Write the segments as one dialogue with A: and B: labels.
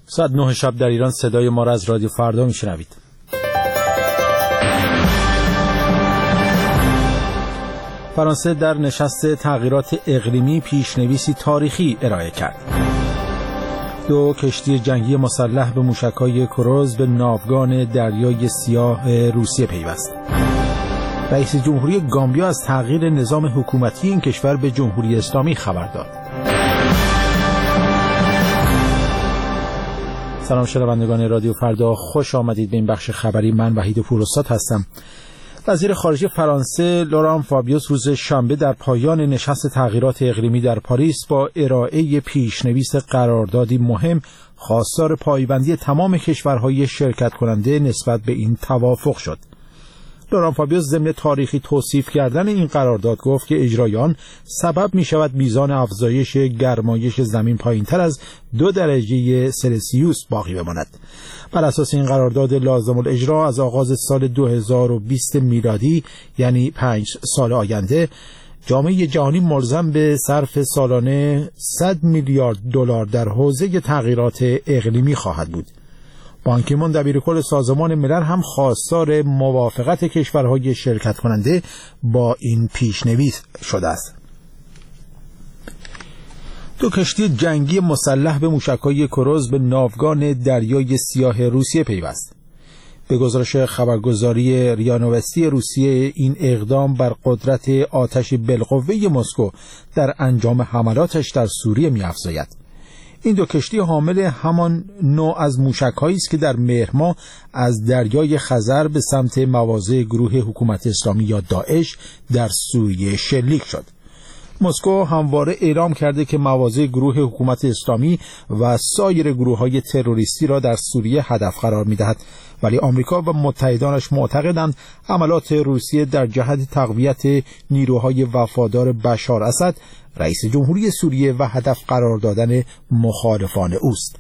A: ساعت 9 شب در ایران صدای ما را از رادیو فردا میشنوید. فرانسه در نشست تغییرات اقلیمی پیشنویسی تاریخی ارائه کرد. 2 کشتی جنگی مسلح به موشک‌های کروز به ناوگان دریای سیاه روسیه پیوست. رئیس جمهوری گامبیا از تغییر نظام حکومتی این کشور به جمهوری اسلامی خبر داد. سلام شنوندگان رادیو فردا، خوش آمدید به این بخش خبری. من وحید پوراستاد هستم. وزیر خارجه فرانسه لوران فابیوس روز شنبه در پایان نشست تغییرات اقلیمی در پاریس با ارائه پیشنویس قراردادی مهم خواستار پایبندی تمام کشورهای شرکت کننده نسبت به این توافق شد. لوران فابیوس ضمن تاریخی توصیف کردن این قرارداد گفت که اجرای آن سبب می شود میزان افزایش گرمایش زمین پایینتر از 2 درجه سلسیوس باقی بماند. بر اساس این قرارداد لازم الاجرا از آغاز سال 2020 میلادی یعنی 5 سال آینده جامعه جهانی ملزم به صرف سالانه 100 میلیارد دلار در حوزه تغییرات اقلیمی خواهد بود. بان کی مون دبیرکل سازمان ملل هم خواستار موافقت کشورهای شرکت کننده با این پیشنویس شده است. 2 کشتی جنگی مسلح به موشک‌های کروز به ناوگان دریای سیاه روسیه پیوست. به گزارش خبرگزاری ریا نوستی روسیه، این اقدام بر قدرت آتش بالقوه مسکو در انجام حملاتش در سوریه می‌افزاید. این 2 کشتی حامل همان نوع از موشک‌هایی است که در مهر ماه از دریای خزر به سمت مواضع گروه حکومت اسلامی یا داعش در سوریه شلیک شد. مسکو همواره اعلام کرده که مواضع گروه حکومت اسلامی و سایر گروه‌های تروریستی را در سوریه هدف قرار می‌دهد، ولی آمریکا و متحدانش معتقدند حملات روسیه در جهت تقویت نیروهای وفادار بشار اسد رئیس جمهوری سوریه و هدف قرار دادن مخالفان اوست.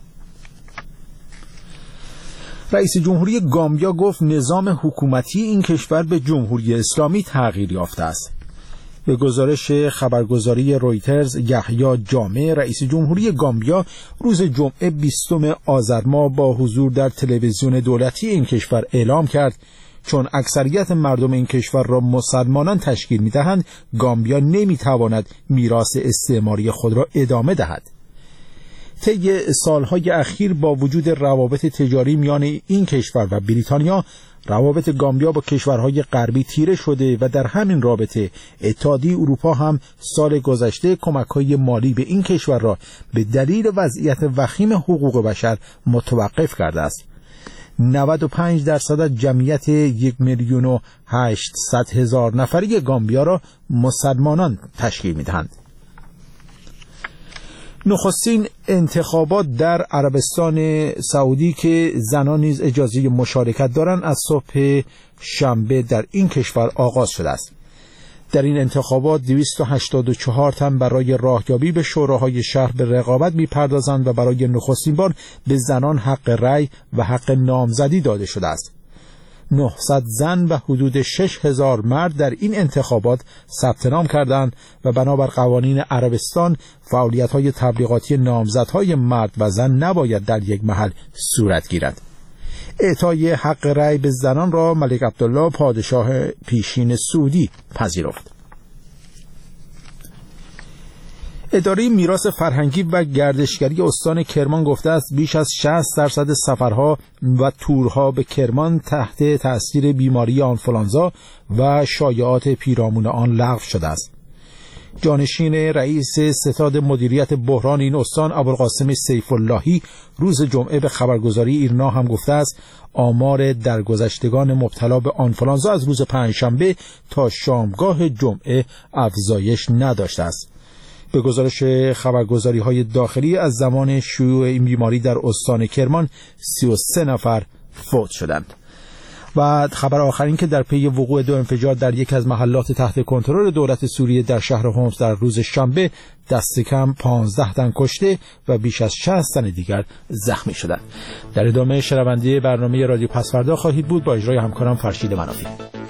A: رئیس جمهوری گامبیا گفت نظام حکومتی این کشور به جمهوری اسلامی تغییر یافته است. به گزارش خبرگزاری رویترز، یحیی جامع رئیس جمهوری گامبیا روز جمعه 20 آذر ماه با حضور در تلویزیون دولتی این کشور اعلام کرد چون اکثریت مردم این کشور را مسلمانان تشکیل می‌دهند، گامبیا نمی‌تواند میراث استعماری خود را ادامه دهد. طی سالهای اخیر با وجود روابط تجاری میان این کشور و بریتانیا، روابط گامبیا با کشورهای غربی تیره شده و در همین رابطه اتحادیه اروپا هم سال گذشته کمک‌های مالی به این کشور را به دلیل وضعیت وخیم حقوق بشر متوقف کرده است. 95% از جمعیت 1,800,000 نفری گامبیا را مسلمانان تشکیل می‌دهند. نخستین انتخابات در عربستان سعودی که زنان نیز اجازه مشارکت دارند از صبح شنبه در این کشور آغاز شده است. در این انتخابات 284 تن برای راهیابی به شوراهای شهر به رقابت می‌پردازند و برای نخستین بار به زنان حق رأی و حق نامزدی داده شده است. 900 زن و حدود 6,000 مرد در این انتخابات ثبت نام کردند و بنابر قوانین عربستان فعالیت‌های تبلیغاتی نامزدهای مرد و زن نباید در یک محل صورت گیرد. اعطای حق رأی به زنان را ملک عبدالله پادشاه پیشین سعودی پذیرفت. اداره میراث فرهنگی و گردشگری استان کرمان گفته است بیش از 60% سفرها و تورها به کرمان تحت تأثیر بیماری آنفولانزا و شایعات پیرامون آن لغو شده است. جانشین رئیس ستاد مدیریت بحران این استان ابوالقاسم سیف اللهی روز جمعه به خبرگزاری ایرنا هم گفته است آمار درگذشتگان مبتلا به آنفولانزا از روز پنجشنبه تا شامگاه جمعه افزایش نداشته است. به گزارش خبرگزاری‌های داخلی از زمان شیوع این بیماری در استان کرمان 33 نفر فوت شدند. و خبر آخرین که در پی وقوع 2 انفجار در یک از محلات تحت کنترل دولت سوریه در شهر حمص در روز شنبه دست کم 15 تن کشته و بیش از 60 تن دیگر زخمی شدند. در ادامه شنونده برنامه رادیو پسفردا خواهید بود با اجرای همکارم فرشید منافی.